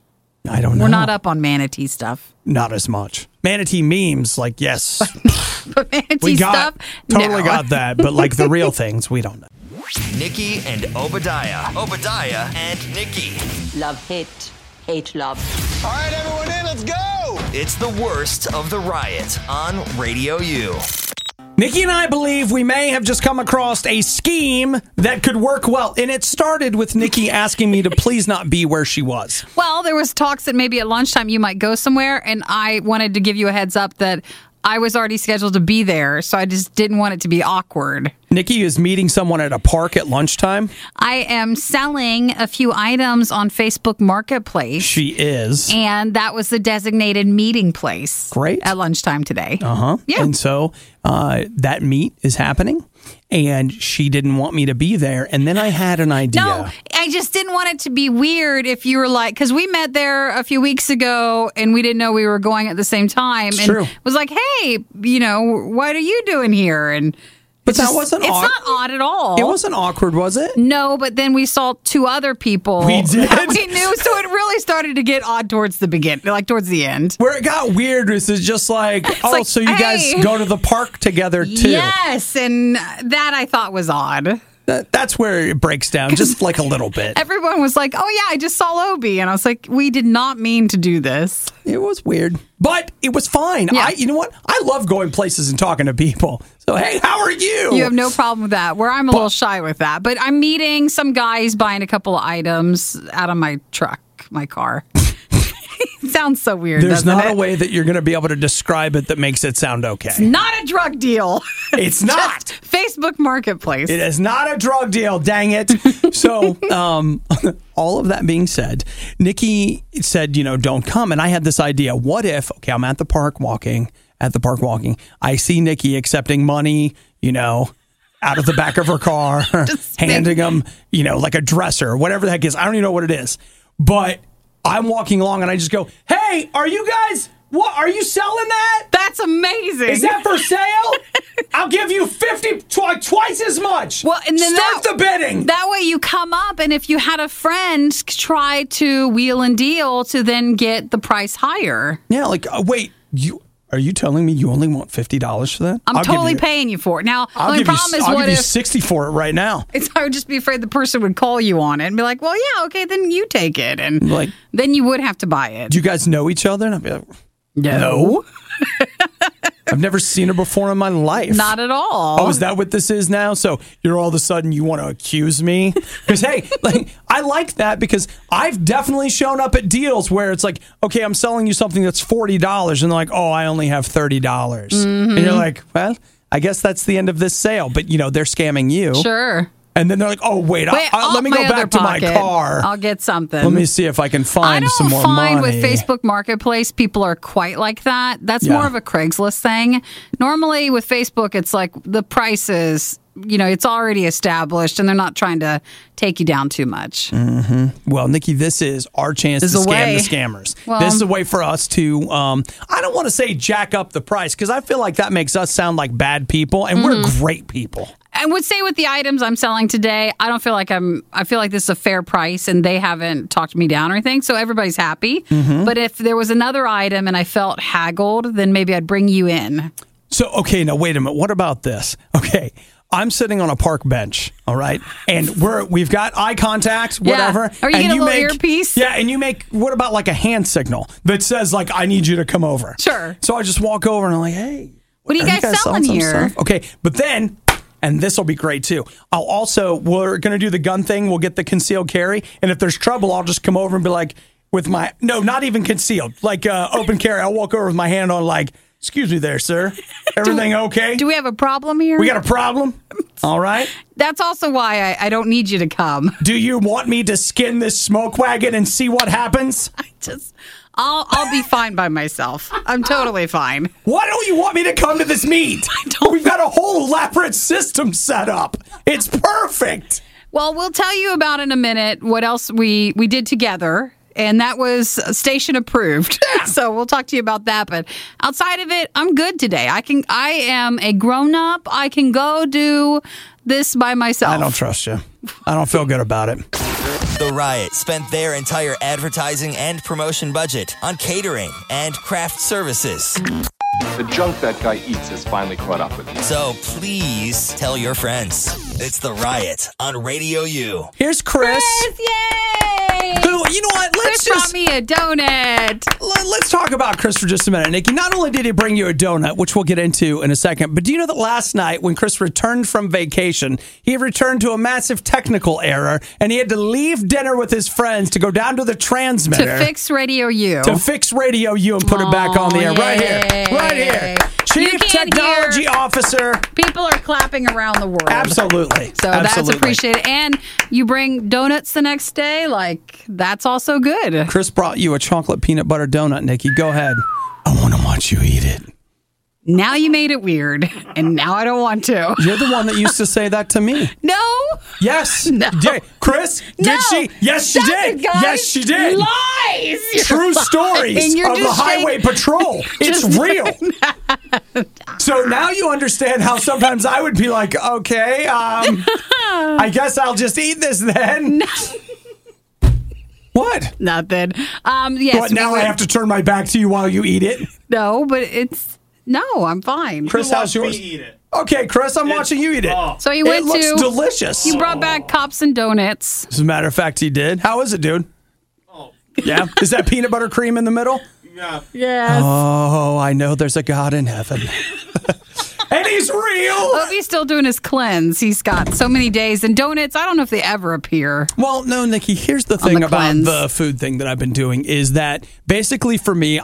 I don't know. We're not up on manatee stuff. Not as much. Manatee memes, like, yes. But manatee we stuff? Totally No. got that. But like the real things, we don't know. Nikki and Obadiah. Obadiah and Nikki. Love, hate, hate, love. All right, everyone in, let's go. It's the worst of the riot on Radio U. Nikki and I believe we may have just come across a scheme that could work well. And it started with Nikki asking me to please not be where she was. Well, there was talks that maybe at lunchtime you might go somewhere, and I wanted to give you a heads up that I was already scheduled to be there, so I just didn't want it to be awkward. Nikki is meeting someone at a park at lunchtime. I am selling a few items on Facebook Marketplace. She is. And that was the designated meeting place. Great. At lunchtime today. Uh-huh. Yeah. And so that meet is happening, and she didn't want me to be there. And then I had an idea. No, I just didn't want it to be weird if you were like, because we met there a few weeks ago and we didn't know we were going at the same time. It's and true. It was like, hey, what are you doing here? And But that wasn't It's odd. not odd at all. It wasn't awkward, was it? No, but then we saw two other people. We did? that we knew, so it really started to get odd towards the beginning, like towards the end. Where it got weird was just like, like, so you guys hey. go to the park together too. Yes, and that I thought was odd. That's where it breaks down, just like a little bit. Everyone was like, oh yeah, I just saw Obi. And I was like, we did not mean to do this. It was weird, but it was fine. Yeah. You know what? I love going places and talking to people. So, hey, how are you? You have no problem with that. Where I'm a little shy with that. But I'm meeting some guys buying a couple of items out of my truck, my car. It sounds so weird, There's doesn't not it? a way that you're going to be able to describe it that makes it sound okay. Not a drug deal. It's not. Just Facebook Marketplace. It is not a drug deal, dang it. So, all of that being said, Nikki said, don't come. And I had this idea. What if, I'm at the park walking, I see Nikki accepting money, out of the back of her car, handing them, like a dresser, whatever the heck is. I don't even know what it is. But I'm walking along and I just go, hey, are you guys, what, are you selling that? That's amazing. Is that for sale? I'll give you 50, twice as much. Well, and then start the bidding. That way you come up, and if you had a friend, try to wheel and deal to then get the price higher. Yeah, like, wait, are you telling me you only want $50 for that? I'm totally paying you for it. Now, the only problem is I'll what give you if 60 for it right now. I would just be afraid the person would call you on it and be like, well, yeah, okay, then you take it. And then you would have to buy it. Do you guys know each other? And I'd be like, no. I've never seen her before in my life. Not at all. Oh, is that what this is now? So you're all of a sudden you want to accuse me? Because, hey, I like that because I've definitely shown up at deals where it's like, okay, I'm selling you something that's $40 and they're like, oh, I only have $30. Mm-hmm. And you're like, well, I guess that's the end of this sale. But, they're scamming you. Sure. And then they're like, oh, wait, let me go back to my car. I'll get something. Let me see if I can find some more money. I don't find with Facebook Marketplace, people are quite like that. That's more of a Craigslist thing. Normally with Facebook, it's like the prices, it's already established and they're not trying to take you down too much. Mm-hmm. Well, Nikki, this is our chance to scam the scammers. Well, this is a way for us to, I don't want to say jack up the price because I feel like that makes us sound like bad people and we're great people. I would say with the items I'm selling today, I feel like this is a fair price and they haven't talked me down or anything. So everybody's happy. Mm-hmm. But if there was another item and I felt haggled, then maybe I'd bring you in. So, okay, now wait a minute. What about this? Okay. I'm sitting on a park bench, all right? And we've got eye contact, whatever. Yeah. Are you getting a little earpiece? Yeah, and you make, what about like a hand signal that says like, I need you to come over? Sure. So I just walk over and I'm like, hey. What are you guys selling some here? stuff? Okay, but then, and this will be great too. We're going to do the gun thing. We'll get the concealed carry. And if there's trouble, I'll just come over and be like, not even concealed, like open carry. I'll walk over with my hand on like, excuse me there, sir. Everything okay? Do we have a problem here? We got a problem? All right. That's also why I don't need you to come. Do you want me to skin this smoke wagon and see what happens? I'll be fine by myself. I'm totally fine. Why don't you want me to come to this meet? We've got a whole elaborate system set up. It's perfect. Well, we'll tell you about in a minute what else we did together. And that was station approved. So we'll talk to you about that. But outside of it, I'm good today. I am a grown up. I can go do this by myself. I don't trust you. I don't feel good about it. The Riot spent their entire advertising and promotion budget on catering and craft services. The junk that guy eats has finally caught up with me. So please tell your friends. It's The Riot on Radio U. Here's Chris. Yay! Who, you know what? Chris brought me a donut. Let's talk about Chris for just a minute, Nikki. Not only did he bring you a donut, which we'll get into in a second, but do you know that last night when Chris returned from vacation, he returned to a massive technical error, and he had to leave dinner with his friends to go down to the transmitter. To fix Radio U. To fix Radio U and put it back on the air. Yay. Right here. Chief Technology Officer. People are clapping around the world. Absolutely. So that's appreciated. And you bring donuts the next day, that's also good. Chris brought you a chocolate peanut butter donut, Nikki. Go ahead. I want to watch you eat it. Now you made it weird, and now I don't want to. You're the one that used to say that to me. No. Yes. No. Chris, no. Did she? Yes, she did. Guys. Yes, she did. Lies. True stories of the Highway Patrol. It's real. So now you understand how sometimes I would be like, okay, I guess I'll just eat this then. No. What? Nothing. Yes. What, now I have to turn my back to you while you eat it? No, but no, I'm fine. Chris, how's yours? Eat it. Okay, Chris, I'm watching you eat it. Oh. So you went it looks delicious. You brought back Cops and Donuts. As a matter of fact, he did. How is it, dude? Oh. Yeah? Is that peanut butter cream in the middle? Yeah. Yes. Oh, I know there's a God in heaven. And he's real. Well, he's still doing his cleanse. He's got so many days. And donuts, I don't know if they ever appear. Well, no, Nikki, here's the thing about the food thing that I've been doing is that basically for me,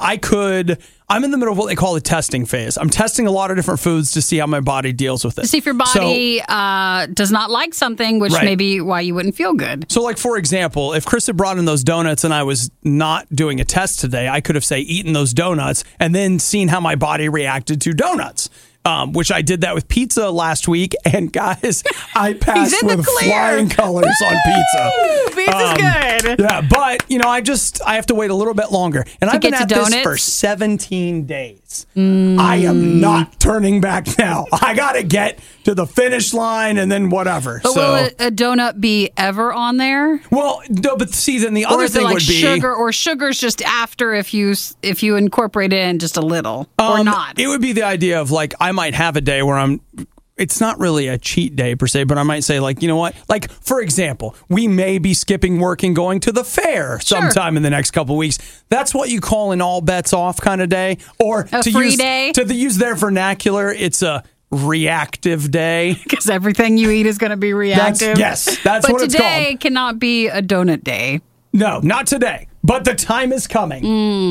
I'm in the middle of what they call the testing phase. I'm testing a lot of different foods to see how my body deals with it. To see if your body does not like something, which may be why you wouldn't feel good. So, like, for example, if Chris had brought in those donuts and I was not doing a test today, I could have, say, eaten those donuts and then seen how my body reacted to donuts. Which I did that with pizza last week, and guys, I passed with flying colors on pizza. Pizza's good. Yeah, but I have to wait a little bit longer, and I've been at this for 17 days. I am not turning back now. I got to get to the finish line, and then whatever. But will a donut be ever on there? Well, no, but see, then the other thing would be sugar, or sugar's just after if you incorporate it in just a little or not. It would be the idea of I might have a day where it's not really a cheat day per se, but I might say you know what? For example, we may be skipping work and going to the fair sometime in the next couple of weeks. That's what you call an all bets off kind of day, or day. To use their vernacular, it's a reactive day because everything you eat is going to be reactive. That's what it's called. But today cannot be a donut day. No, not today. But the time is coming,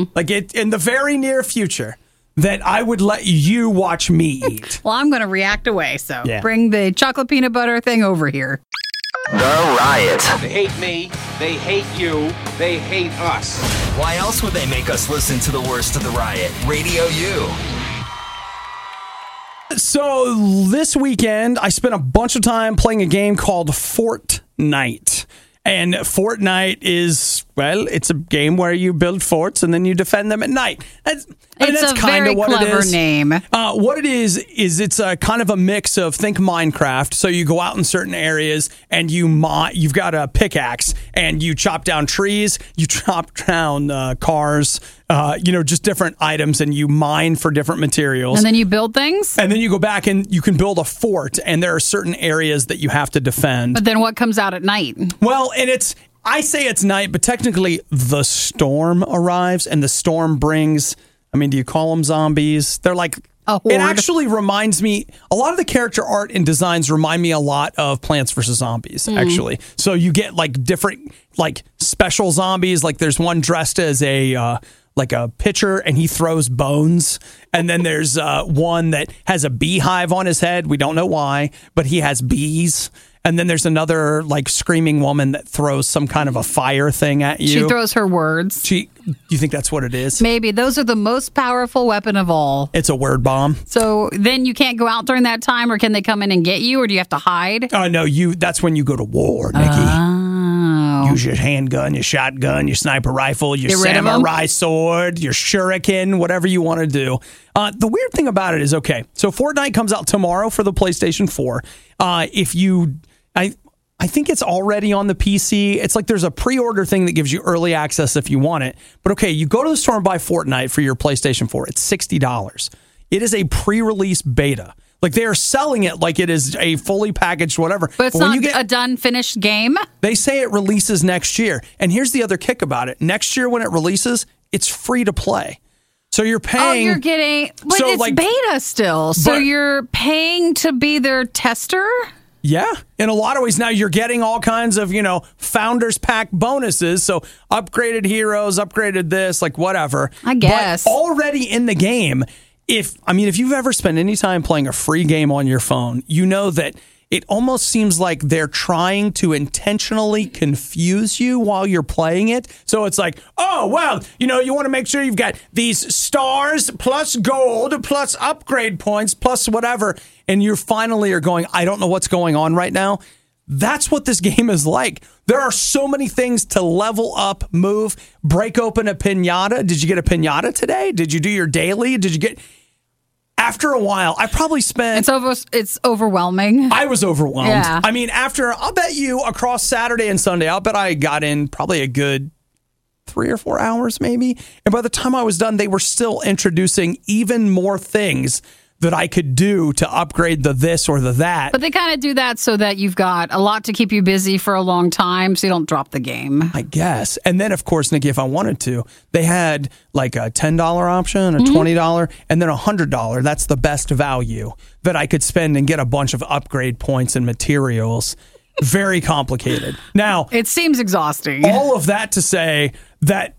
in the very near future, that I would let you watch me eat. Well, I'm going to react away, so bring the chocolate peanut butter thing over here. The Riot. They hate me. They hate you. They hate us. Why else would they make us listen to the worst of the Riot? Radio U. So this weekend, I spent a bunch of time playing a game called Fortnite. And Fortnite is, it's a game where you build forts and then you defend them at night. That's kind of what it is. It's a very clever name. What it is it's a kind of a mix of, think Minecraft. So you go out in certain areas and you've got a pickaxe and you chop down trees, you chop down cars, just different items, and you mine for different materials. And then you build things? And then you go back and you can build a fort, and there are certain areas that you have to defend. But then what comes out at night? Well, and I say it's night, but technically the storm arrives, and the storm brings, do you call them zombies? They're A horde. It actually reminds me, a lot of the character art and designs remind me a lot of Plants vs. Zombies, actually. So you get like different, like special zombies. Like there's one dressed as a pitcher and he throws bones. And then there's one that has a beehive on his head. We don't know why, but he has bees. And then there's another like screaming woman that throws some kind of a fire thing at you. She throws her words. You think that's what it is? Maybe. Those are the most powerful weapon of all. It's a word bomb. So then you can't go out during that time, or can they come in and get you, or do you have to hide? Oh, no, that's when you go to war, Nikki. Oh. Use your handgun, your shotgun, your sniper rifle, your samurai sword, your shuriken, whatever you want to do. The weird thing about it is, okay, so Fortnite comes out tomorrow for the PlayStation 4. I think it's already on the PC. It's like there's a pre-order thing that gives you early access if you want it. But okay, you go to the store and buy Fortnite for your PlayStation 4. It's $60. It is a pre-release beta. Like they are selling it like it is a fully packaged whatever. But it's not a done, finished game? They say it releases next year. And here's the other kick about it. Next year when it releases, it's free to play. So you're paying. Oh, you're getting. But it's like, beta still. So you're paying to be their tester? Yeah, in a lot of ways. Now you're getting all kinds of, Founders Pack bonuses. So upgraded heroes, upgraded this, like whatever. I guess. But already in the game, if you've ever spent any time playing a free game on your phone, you know that it almost seems like they're trying to intentionally confuse you while you're playing it. So it's like, oh, well, you want to make sure you've got these stars plus gold plus upgrade points plus whatever. And you finally are going, I don't know what's going on right now. That's what this game is like. There are so many things to level up, move, break open a pinata. Did you get a pinata today? Did you do your daily? Did you get... After a while, I probably spent... It's overwhelming. I was overwhelmed. Yeah. I mean, I'll bet you across Saturday and Sunday, I'll bet I got in probably a good 3 or 4 hours maybe. And by the time I was done, they were still introducing even more things that I could do to upgrade the this or the that. But they kind of do that so that you've got a lot to keep you busy for a long time so you don't drop the game. I guess. And then, of course, Nikki, if I wanted to, they had like a $10 option, a $20, and then a $100. That's the best value that I could spend and get a bunch of upgrade points and materials. Very complicated. Now, it seems exhausting. All of that to say that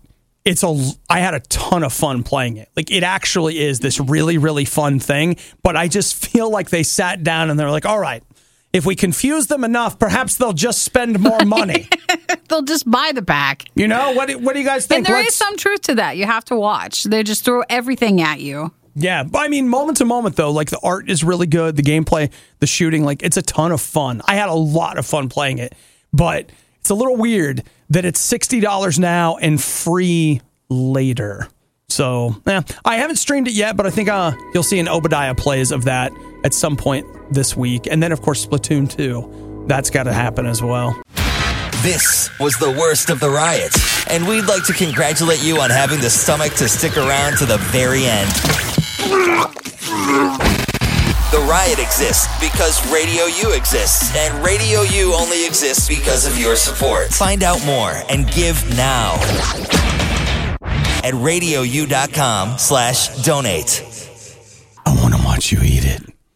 I had a ton of fun playing it. Like it actually is this really, really fun thing. But I just feel like they sat down and they're like, all right, if we confuse them enough, perhaps they'll just spend more money. They'll just buy the pack. What do you guys think? And there is some truth to that. You have to watch. They just throw everything at you. Yeah. But I mean, moment to moment, though, like the art is really good. The gameplay, the shooting, like it's a ton of fun. I had a lot of fun playing it. But it's a little weird that it's $60 now and free later. So, I haven't streamed it yet, but I think you'll see an Obadiah plays of that at some point this week. And then, of course, Splatoon 2. That's got to happen as well. This was the worst of the riot, and we'd like to congratulate you on having the stomach to stick around to the very end. The Riot exists because Radio U exists, and Radio U only exists because of your support. Find out more and give now at radiou.com/donate. I want to watch you eat it.